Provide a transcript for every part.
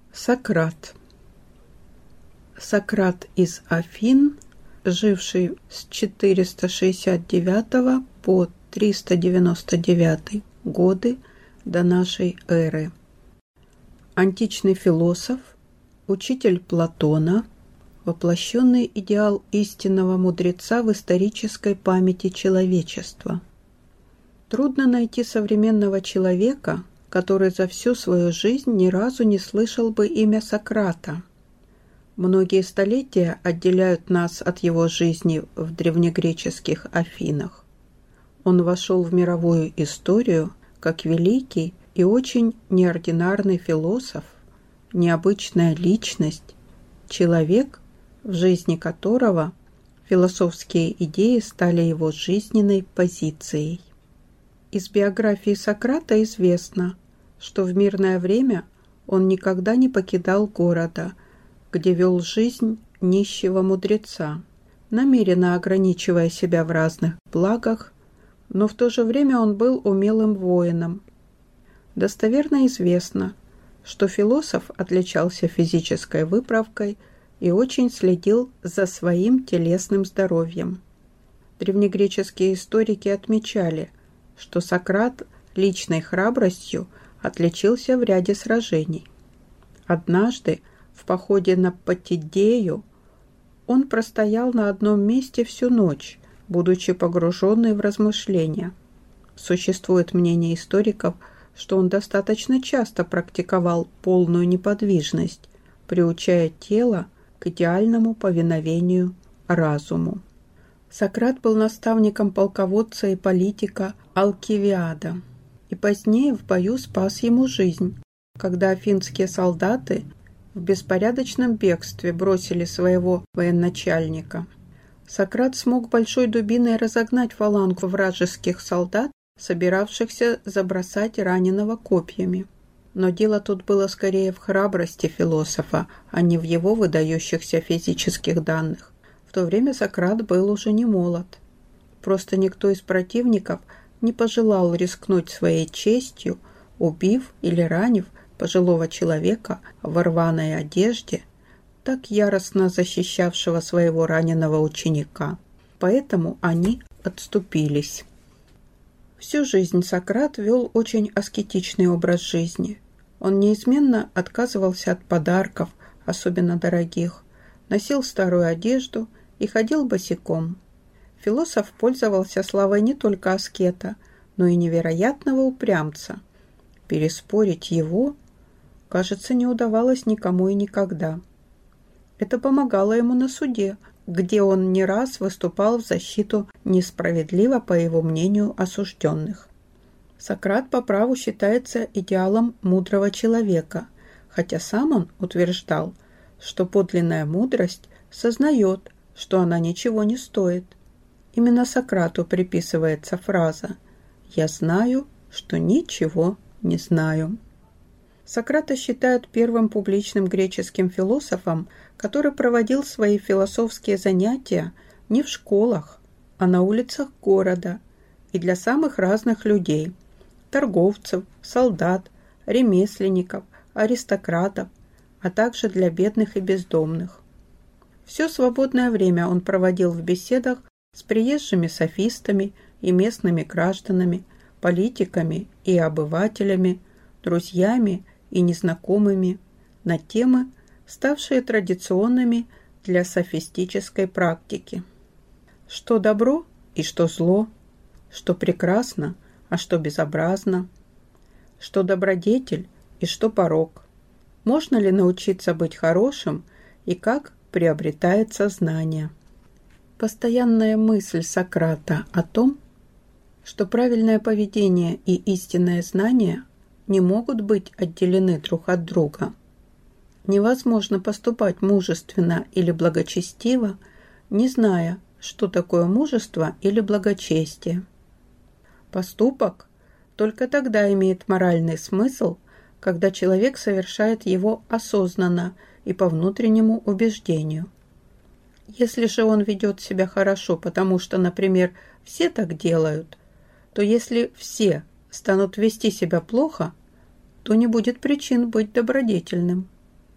Сократ. Сократ из Афин, живший с 469 по 399 годы до нашей эры. Античный философ, учитель Платона, воплощенный идеал истинного мудреца в исторической памяти человечества. Трудно найти современного человека, который за всю свою жизнь ни разу не слышал бы имя Сократа. Многие столетия отделяют нас от его жизни в древнегреческих Афинах. Он вошел в мировую историю как великий и очень неординарный философ, необычная личность, человек, в жизни которого философские идеи стали его жизненной позицией. Из биографии Сократа известно, что в мирное время он никогда не покидал города, где вел жизнь нищего мудреца, намеренно ограничивая себя в разных благах, но в то же время он был умелым воином. Достоверно известно, что философ отличался физической выправкой и очень следил за своим телесным здоровьем. Древнегреческие историки отмечали, что Сократ личной храбростью отличился в ряде сражений. Однажды в походе на Потидею он простоял на одном месте всю ночь, будучи погруженный в размышления. Существует мнение историков, что он достаточно часто практиковал полную неподвижность, приучая тело к идеальному повиновению разуму. Сократ был наставником полководца и политика Алкивиада, и позднее в бою спас ему жизнь, когда афинские солдаты в беспорядочном бегстве бросили своего военачальника. Сократ смог большой дубиной разогнать фалангу вражеских солдат, собиравшихся забросать раненого копьями. Но дело тут было скорее в храбрости философа, а не в его выдающихся физических данных. В то время Сократ был уже не молод. Просто никто из противников не пожелал рискнуть своей честью, убив или ранив пожилого человека в рваной одежде, так яростно защищавшего своего раненого ученика. Поэтому они отступились. Всю жизнь Сократ вел очень аскетичный образ жизни. Он неизменно отказывался от подарков, особенно дорогих, носил старую одежду и ходил босиком. Философ пользовался славой не только аскета, но и невероятного упрямца. Переспорить его, кажется, не удавалось никому и никогда. Это помогало ему на суде, где он не раз выступал в защиту несправедливо, по его мнению, осужденных. Сократ по праву считается идеалом мудрого человека, хотя сам он утверждал, что подлинная мудрость сознает, что она ничего не стоит. Именно Сократу приписывается фраза «Я знаю, что ничего не знаю». Сократа считают первым публичным греческим философом, который проводил свои философские занятия не в школах, а на улицах города и для самых разных людей – торговцев, солдат, ремесленников, аристократов, а также для бедных и бездомных. Все свободное время он проводил в беседах с приезжими софистами и местными гражданами, политиками и обывателями, друзьями и незнакомыми на темы, ставшие традиционными для софистической практики. Что добро и что зло, что прекрасно, а что безобразно, что добродетель и что порок. Можно ли научиться быть хорошим и как приобретается знание? Постоянная мысль Сократа о том, что правильное поведение и истинное знание не могут быть отделены друг от друга. Невозможно поступать мужественно или благочестиво, не зная, что такое мужество или благочестие. Поступок только тогда имеет моральный смысл, когда человек совершает его осознанно и по внутреннему убеждению. Если же он ведет себя хорошо, потому что, например, все так делают, то если все станут вести себя плохо, то не будет причин быть добродетельным.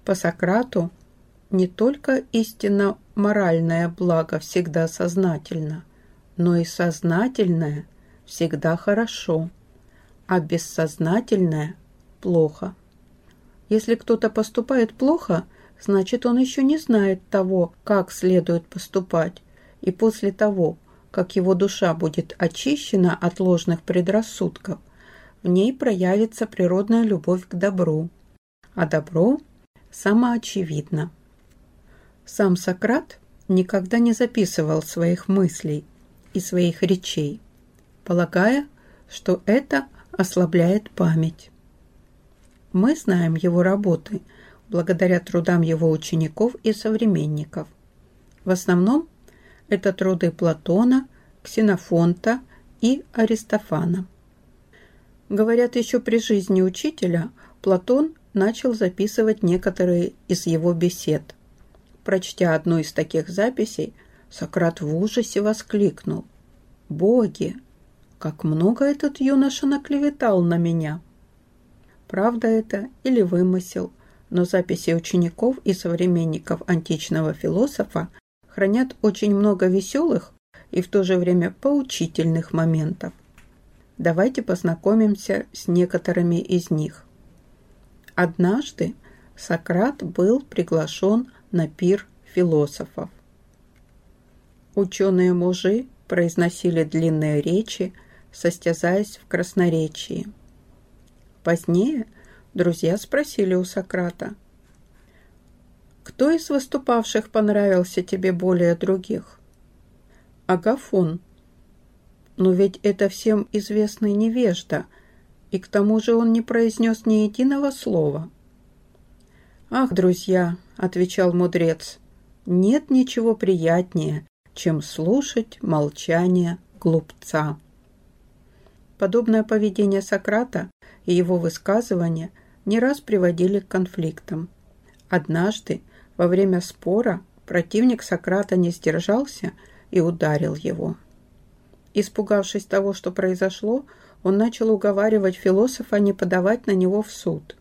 По Сократу не только истинно моральное благо всегда сознательно, но и сознательное всегда хорошо, а бессознательное плохо. Если кто-то поступает плохо, значит, он еще не знает того, как следует поступать, и после того, как его душа будет очищена от ложных предрассудков, в ней проявится природная любовь к добру, а добро самоочевидно. Сам Сократ никогда не записывал своих мыслей и своих речей, полагая, что это ослабляет память. Мы знаем его работы благодаря трудам его учеников и современников. В основном это труды Платона, Ксенофонта и Аристофана. Говорят, еще при жизни учителя Платон начал записывать некоторые из его бесед. Прочтя одну из таких записей, Сократ в ужасе воскликнул: «Боги, как много этот юноша наклеветал на меня!» Правда это или вымысел, но записи учеников и современников античного философа хранят очень много веселых и в то же время поучительных моментов. Давайте познакомимся с некоторыми из них. Однажды Сократ был приглашен на пир философов. Ученые-мужи произносили длинные речи, состязаясь в красноречии. Позднее друзья спросили у Сократа: «Кто из выступавших понравился тебе более других?» «Агафон. Но ведь это всем известный невежда, и к тому же он не произнес ни единого слова». «Ах, друзья, — отвечал мудрец, — нет ничего приятнее, чем слушать молчание глупца». Подобное поведение Сократа и его высказывания не раз приводили к конфликтам. Однажды, во время спора, противник Сократа не сдержался и ударил его. Испугавшись того, что произошло, он начал уговаривать философа не подавать на него в суд.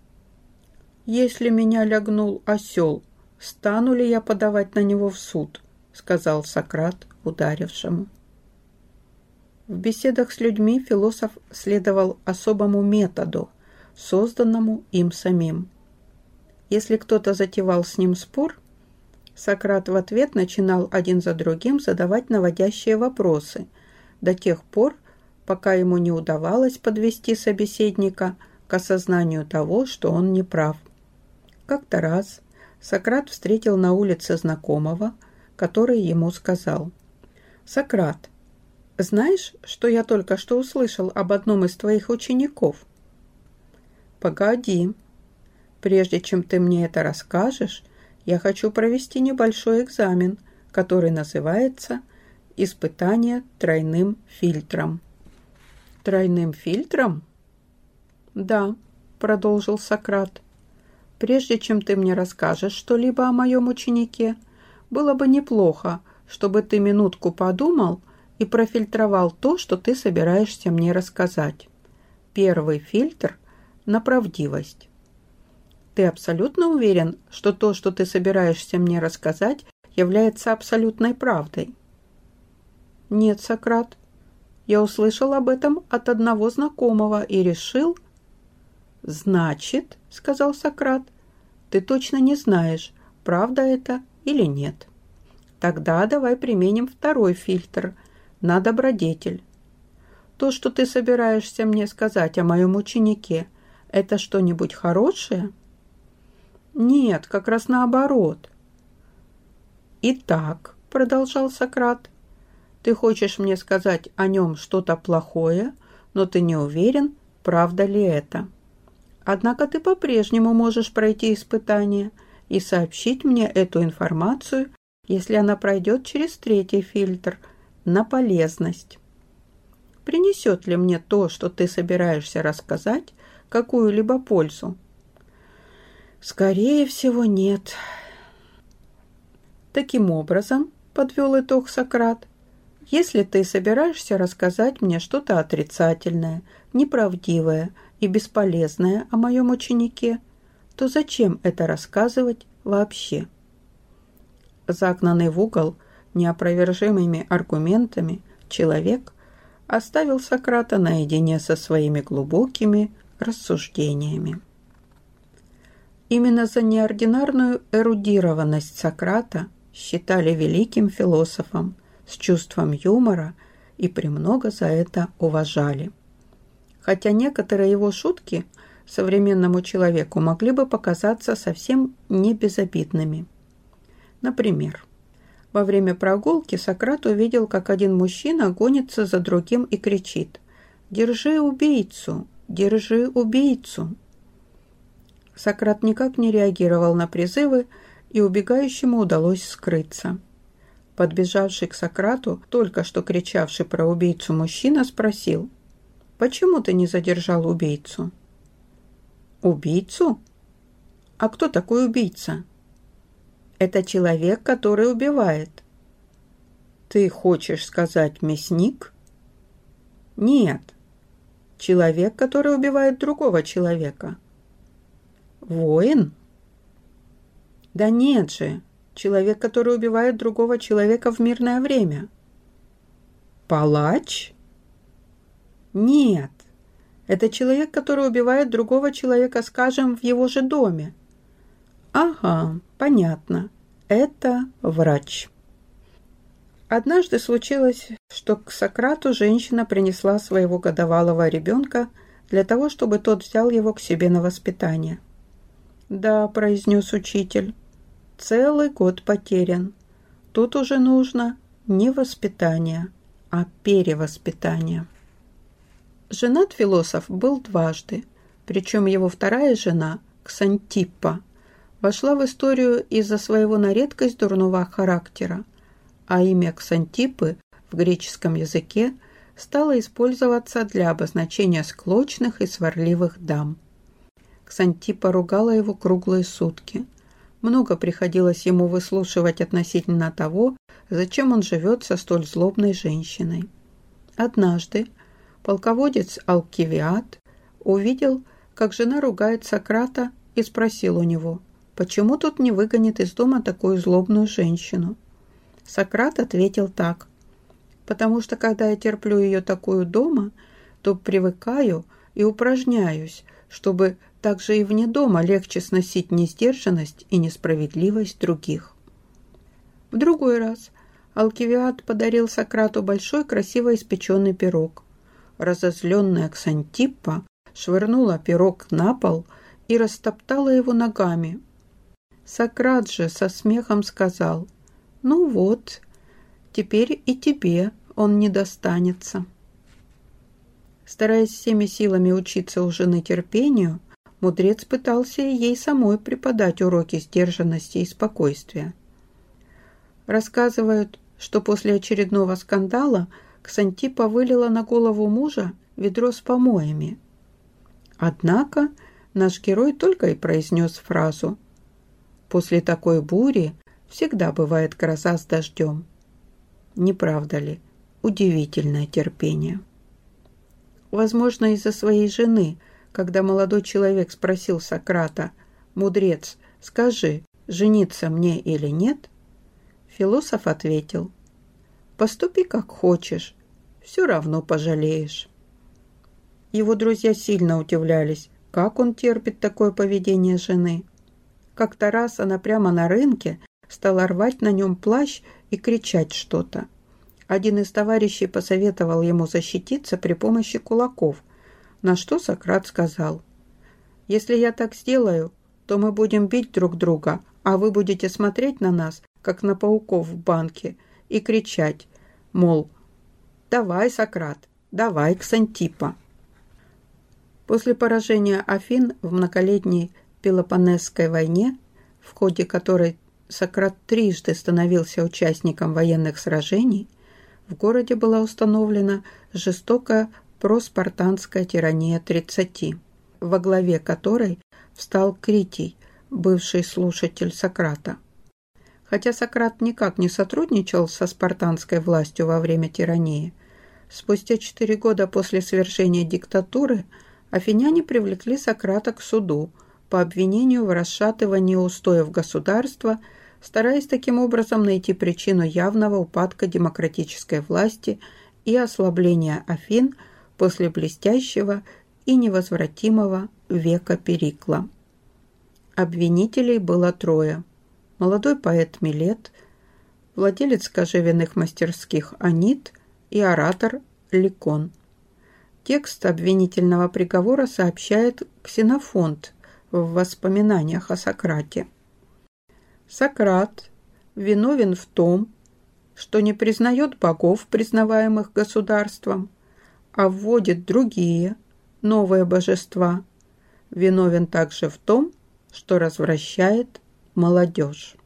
«Если меня лягнул осел, стану ли я подавать на него в суд?» — сказал Сократ ударившему. В беседах с людьми философ следовал особому методу, созданному им самим. Если кто-то затевал с ним спор, Сократ в ответ начинал один за другим задавать наводящие вопросы до тех пор, пока ему не удавалось подвести собеседника к осознанию того, что он не прав. Как-то раз Сократ встретил на улице знакомого, который ему сказал: «Сократ, знаешь, что я только что услышал об одном из твоих учеников?» «Погоди. Прежде чем ты мне это расскажешь, я хочу провести небольшой экзамен, который называется «Испытание тройным фильтром». «Тройным фильтром?» «Да», — продолжил Сократ. «Прежде чем ты мне расскажешь что-либо о моем ученике, было бы неплохо, чтобы ты минутку подумал и профильтровал то, что ты собираешься мне рассказать. Первый фильтр — на правдивость. Ты абсолютно уверен, что то, что ты собираешься мне рассказать, является абсолютной правдой?» «Нет, Сократ. Я услышал об этом от одного знакомого и решил...» «Значит, — сказал Сократ, — ты точно не знаешь, правда это или нет. Тогда давай применим второй фильтр — на добродетель. То, что ты собираешься мне сказать о моем ученике, это что-нибудь хорошее?» «Нет, как раз наоборот». «Итак, — продолжал Сократ, — ты хочешь мне сказать о нем что-то плохое, но ты не уверен, правда ли это. Однако ты по-прежнему можешь пройти испытание и сообщить мне эту информацию, если она пройдет через третий фильтр — на полезность. Принесет ли мне то, что ты собираешься рассказать, какую-либо пользу?» «Скорее всего, нет». «Таким образом, — подвел итог Сократ, — если ты собираешься рассказать мне что-то отрицательное, неправдивое и бесполезное о моем ученике, то зачем это рассказывать вообще? Загнанный в угол неопровержимыми аргументами человек оставил Сократа наедине со своими глубокими рассуждениями. Именно за неординарную эрудированность Сократа считали великим философом с чувством юмора и премного за это уважали. Хотя некоторые его шутки современному человеку могли бы показаться совсем не безобидными. Например, во время прогулки Сократ увидел, как один мужчина гонится за другим и кричит: «Держи убийцу! Держи убийцу!». Сократ никак не реагировал на призывы, и убегающему удалось скрыться. Подбежавший к Сократу, только что кричавший про убийцу мужчина, спросил: «Почему ты не задержал убийцу?» «Убийцу? А кто такой убийца?» «Это человек, который убивает». «Ты хочешь сказать мясник?» «Нет. Человек, который убивает другого человека». «Воин?» «Да нет же. Человек, который убивает другого человека в мирное время». «Палач?» «Нет. Это человек, который убивает другого человека, скажем, в его же доме». «Ага, понятно. Это врач». Однажды случилось, что к Сократу женщина принесла своего годовалого ребенка для того, чтобы тот взял его к себе на воспитание. «Да», — произнес учитель, — «целый год потерян. Тут уже нужно не воспитание, а перевоспитание». Женат философ был дважды, причем его вторая жена, Ксантиппа, вошла в историю из-за своего на редкость дурного характера, а имя Ксантиппы в греческом языке стало использоваться для обозначения склочных и сварливых дам. Ксантиппа ругала его круглые сутки. Много приходилось ему выслушивать относительно того, зачем он живет со столь злобной женщиной. Однажды полководец Алкивиад увидел, как жена ругает Сократа, и спросил у него, почему тот не выгонит из дома такую злобную женщину. Сократ ответил так: «Потому что, когда я терплю ее такую дома, то привыкаю и упражняюсь, чтобы также и вне дома легче сносить несдержанность и несправедливость других». В другой раз Алкивиад подарил Сократу большой красиво испеченный пирог. Разозленная Ксантиппа швырнула пирог на пол и растоптала его ногами. Сократ же со смехом сказал: «Ну вот, теперь и тебе он не достанется». Стараясь всеми силами учиться у жены терпению, мудрец пытался ей самой преподать уроки сдержанности и спокойствия. Рассказывают, что после очередного скандала Ксантиппа вылила на голову мужа ведро с помоями. Однако наш герой только и произнес фразу: «После такой бури всегда бывает гроза с дождем». Не правда ли? Удивительное терпение. Возможно, из-за своей жены, когда молодой человек спросил Сократа: «Мудрец, скажи, жениться мне или нет?», философ ответил: «Поступи как хочешь, все равно пожалеешь». Его друзья сильно удивлялись, как он терпит такое поведение жены. Как-то раз она прямо на рынке стала рвать на нем плащ и кричать что-то. Один из товарищей посоветовал ему защититься при помощи кулаков, на что Сократ сказал: «Если я так сделаю, то мы будем бить друг друга, а вы будете смотреть на нас, как на пауков в банке, и кричать, мол, давай, Сократ, давай, Ксантиппа». После поражения Афин в многолетней Пелопоннесской войне, в ходе которой Сократ трижды становился участником военных сражений, в городе была установлена жестокая проспартанская тирания 30, во главе которой встал Критий, бывший слушатель Сократа. Хотя Сократ никак не сотрудничал со спартанской властью во время тирании, спустя 4 года после свержения диктатуры афиняне привлекли Сократа к суду по обвинению в расшатывании устоев государства, стараясь таким образом найти причину явного упадка демократической власти и ослабления Афин после блестящего и невозвратимого века Перикла. Обвинителей было трое: молодой поэт Милет, владелец кожевенных мастерских Анит и оратор Ликон. Текст обвинительного приговора сообщает Ксенофонт в воспоминаниях о Сократе. Сократ виновен в том, что не признает богов, признаваемых государством, а вводит другие, новые божества. Виновен также в том, что развращает молодежь.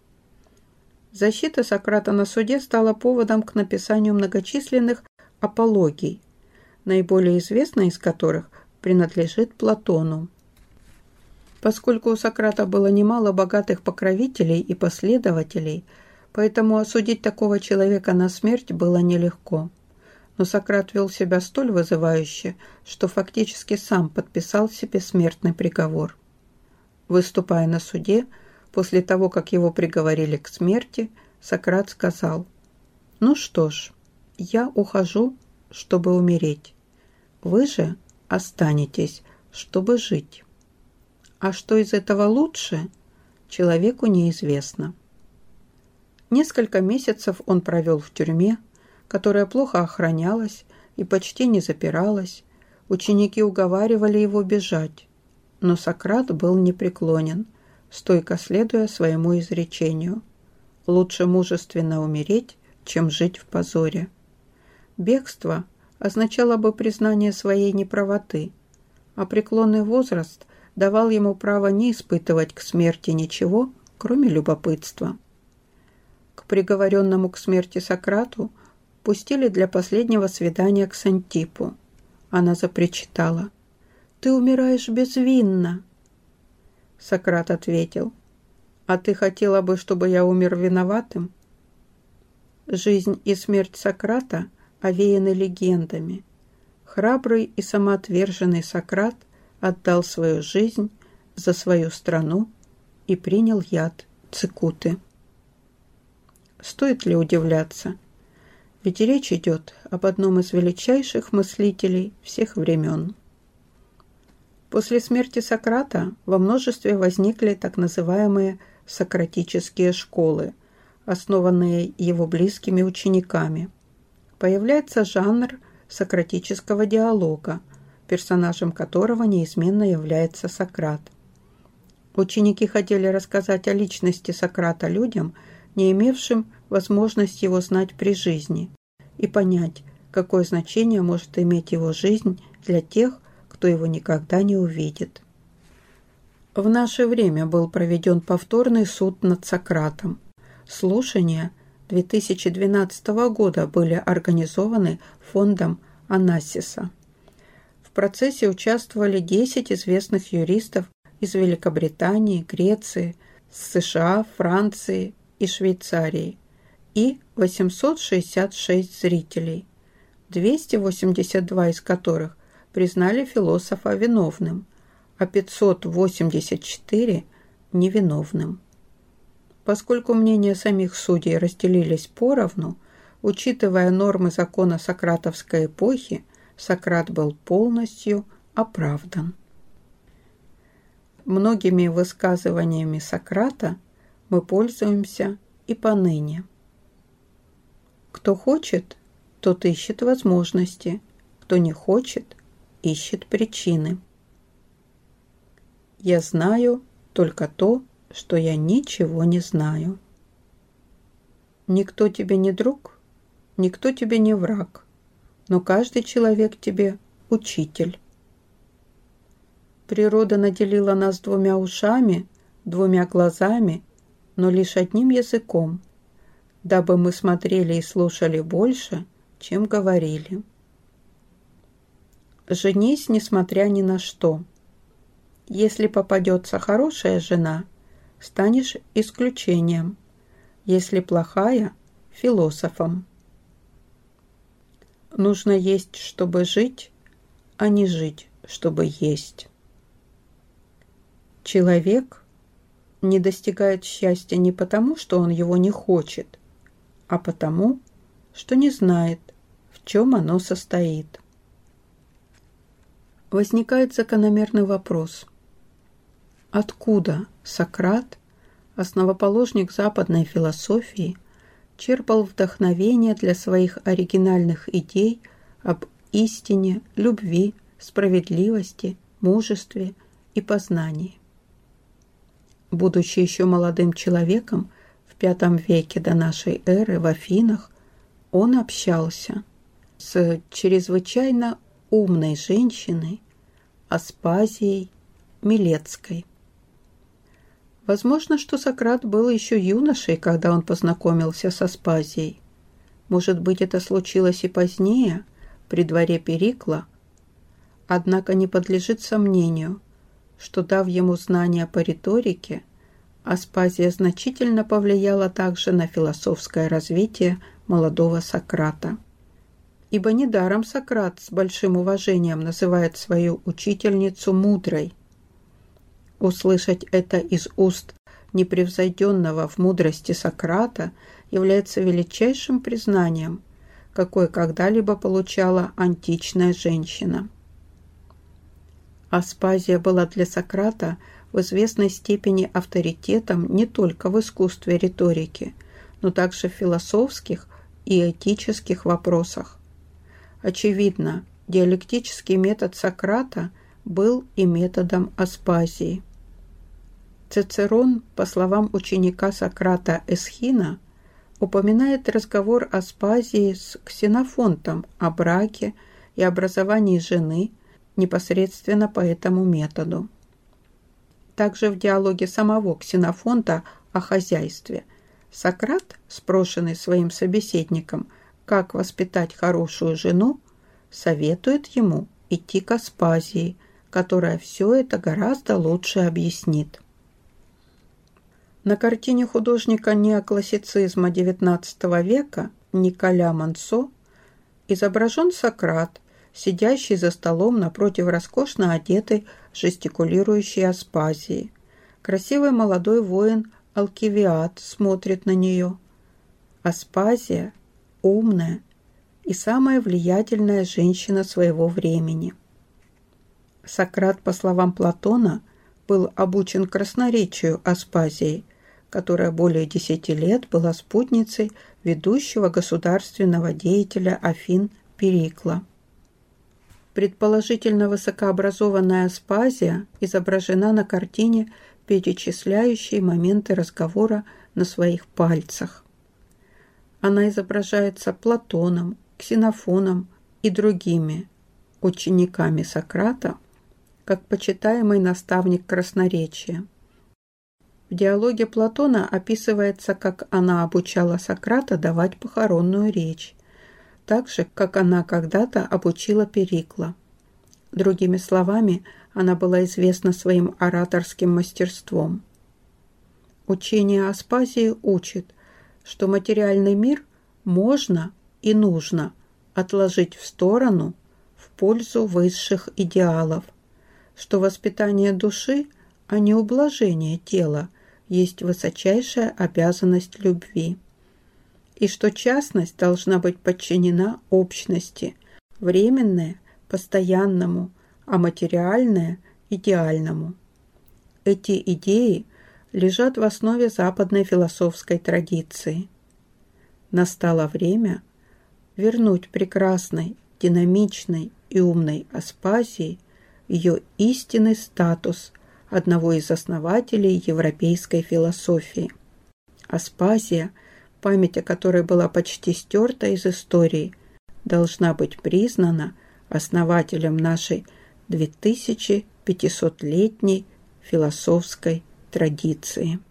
Защита Сократа на суде стала поводом к написанию многочисленных апологий, наиболее известная из которых принадлежит Платону. Поскольку у Сократа было немало богатых покровителей и последователей, поэтому осудить такого человека на смерть было нелегко. Но Сократ вел себя столь вызывающе, что фактически сам подписал себе смертный приговор. Выступая на суде, после того, как его приговорили к смерти, Сократ сказал: «Ну что ж, я ухожу, чтобы умереть. Вы же останетесь, чтобы жить. А что из этого лучше, человеку неизвестно». Несколько месяцев он провел в тюрьме, которая плохо охранялась и почти не запиралась. Ученики уговаривали его бежать, но Сократ был непреклонен, стойко следуя своему изречению: «Лучше мужественно умереть, чем жить в позоре». Бегство означало бы признание своей неправоты, а преклонный возраст давал ему право не испытывать к смерти ничего, кроме любопытства. К приговоренному к смерти Сократу пустили для последнего свидания к Ксантиппу. Она запричитала: «Ты умираешь безвинно». Сократ ответил: «А ты хотела бы, чтобы я умер виноватым?» Жизнь и смерть Сократа овеяны легендами. Храбрый и самоотверженный Сократ отдал свою жизнь за свою страну и принял яд цикуты. Стоит ли удивляться? Ведь речь идет об одном из величайших мыслителей всех времен. После смерти Сократа во множестве возникли так называемые сократические школы, основанные его близкими учениками. Появляется жанр сократического диалога, персонажем которого неизменно является Сократ. Ученики хотели рассказать о личности Сократа людям, не имевшим возможность его знать при жизни, и понять, какое значение может иметь его жизнь для тех, кто его никогда не увидит. В наше время был проведен повторный суд над Сократом. Слушания 2012 года были организованы фондом Онассиса. В процессе участвовали 10 известных юристов из Великобритании, Греции, США, Франции и Швейцарии и 866 зрителей, 282 из которых признали философа виновным, а 584 – невиновным. Поскольку мнения самих судей разделились поровну, учитывая нормы закона сократовской эпохи, Сократ был полностью оправдан. Многими высказываниями Сократа мы пользуемся и поныне. Кто хочет, тот ищет возможности, кто не хочет, ищет причины. Я знаю только то, что я ничего не знаю. Никто тебе не друг, никто тебе не враг, но каждый человек тебе учитель. Природа наделила нас 2 ушами, 2 глазами, но лишь одним языком, дабы мы смотрели и слушали больше, чем говорили. Женись, несмотря ни на что. Если попадется хорошая жена, станешь исключением, если плохая – философом. Нужно есть, чтобы жить, а не жить, чтобы есть. Человек не достигает счастья не потому, что он его не хочет, а потому, что не знает, в чем оно состоит. Возникает закономерный вопрос. Откуда Сократ, основоположник западной философии, черпал вдохновение для своих оригинальных идей об истине, любви, справедливости, мужестве и познании? Будучи еще молодым человеком, в V веке до нашей эры в Афинах, он общался с чрезвычайно умной женщиной Аспазией Милетской. Возможно, что Сократ был еще юношей, когда он познакомился с Аспазией. Может быть, это случилось и позднее, при дворе Перикла. Однако не подлежит сомнению, что, дав ему знания по риторике, Аспазия значительно повлияла также на философское развитие молодого Сократа. Ибо недаром Сократ с большим уважением называет свою учительницу мудрой. Услышать это из уст непревзойденного в мудрости Сократа является величайшим признанием, какое когда-либо получала античная женщина. Аспазия была для Сократа в известной степени авторитетом не только в искусстве риторики, но также в философских и этических вопросах. Очевидно, диалектический метод Сократа был и методом Аспазии. Цицерон, по словам ученика Сократа Эсхина, упоминает разговор Аспазии с Ксенофонтом о браке и образовании жены непосредственно по этому методу. Также в диалоге самого Ксенофонта о хозяйстве Сократ, спрошенный своим собеседником, как воспитать хорошую жену, советует ему идти к Аспазии, которая все это гораздо лучше объяснит. На картине художника неоклассицизма XIX века Николя Мансо изображен Сократ, сидящий за столом напротив роскошно одетой, жестикулирующей Аспазии. Красивый молодой воин Алкивиад смотрит на нее. Аспазия – умная и самая влиятельная женщина своего времени. Сократ, по словам Платона, был обучен красноречию Аспазии, которая более 10 лет была спутницей ведущего государственного деятеля Афин Перикла. Предположительно высокообразованная Аспазия изображена на картине, перечисляющей моменты разговора на своих пальцах. Она изображается Платоном, Ксенофоном и другими учениками Сократа, как почитаемый наставник красноречия. В диалоге Платона описывается, как она обучала Сократа давать похоронную речь, так же, как она когда-то обучила Перикла. Другими словами, она была известна своим ораторским мастерством. Учение Аспазии учит, что материальный мир можно и нужно отложить в сторону в пользу высших идеалов, что воспитание души, а не ублажение тела, есть высочайшая обязанность любви, и что частность должна быть подчинена общности, временное – постоянному, а материальное – идеальному. Эти идеи лежат в основе западной философской традиции. Настало время вернуть прекрасной, динамичной и умной Аспазии ее истинный статус одного из основателей европейской философии. Аспазия, память о которой была почти стерта из истории, должна быть признана основателем нашей 2500-летней философской традиции.